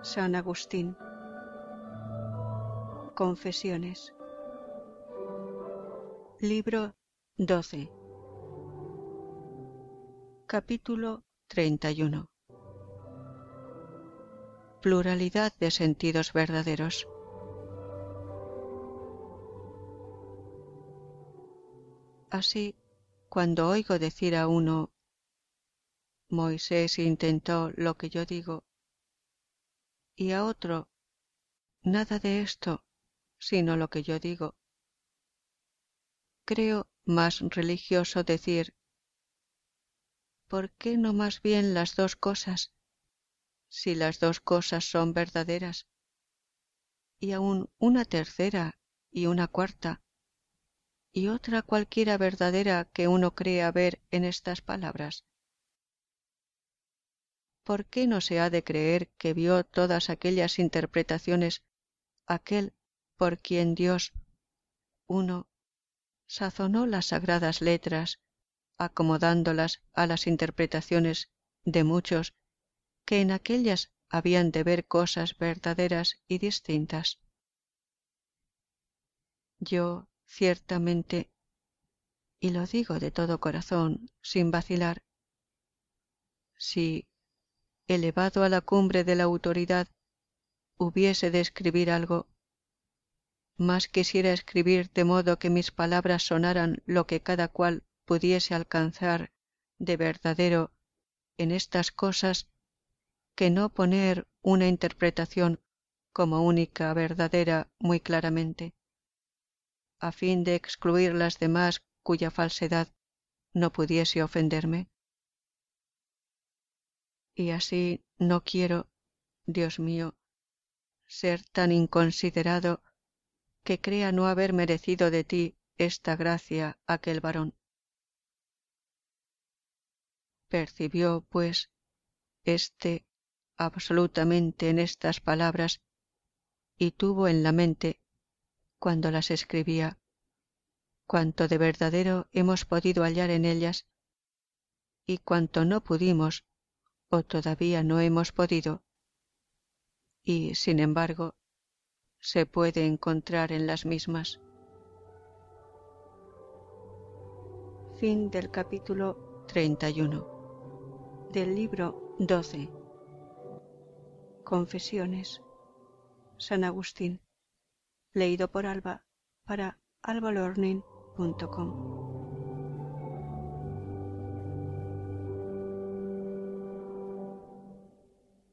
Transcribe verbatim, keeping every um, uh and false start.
San Agustín. Confesiones. Libro doce. Capítulo treinta y uno. Pluralidad de sentidos verdaderos. Así, cuando oigo decir a uno, Moisés intentó lo que yo digo, y a otro, nada de esto, sino lo que yo digo, creo más religioso decir, ¿por qué no más bien las dos cosas, si las dos cosas son verdaderas, y aun una tercera y una cuarta, y otra cualquiera verdadera que uno crea ver en estas palabras? ¿Por qué no se ha de creer que vio todas aquellas interpretaciones aquel por quien Dios, uno, sazonó las sagradas letras, acomodándolas a las interpretaciones de muchos que en aquellas habían de ver cosas verdaderas y distintas? Yo, ciertamente, y lo digo de todo corazón, sin vacilar, si, elevado a la cumbre de la autoridad, hubiese de escribir algo, más quisiera escribir de modo que mis palabras sonaran lo que cada cual pudiese alcanzar de verdadero en estas cosas, que no poner una interpretación como única verdadera muy claramente, a fin de excluir las demás cuya falsedad no pudiese ofenderme. Y así no quiero, Dios mío, ser tan inconsiderado que crea no haber merecido de ti esta gracia aquel varón. Percibió, pues, éste absolutamente en estas palabras, y tuvo en la mente, cuando las escribía, cuanto de verdadero hemos podido hallar en ellas, y cuanto no pudimos, o todavía no hemos podido, y, sin embargo, se puede encontrar en las mismas. Fin del capítulo treinta y uno del libro doce. Confesiones. San Agustín. Leído por Alba para alba learning punto com.